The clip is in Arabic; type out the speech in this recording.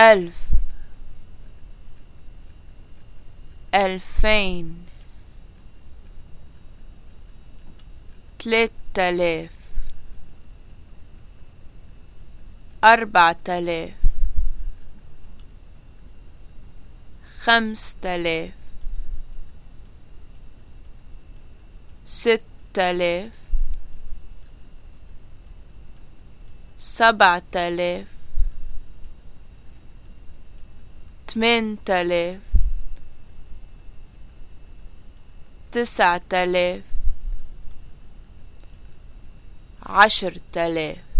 ألف، ألفين، 3000، 4000، 5000، 6000، 7000، 8000، 9000، 10000.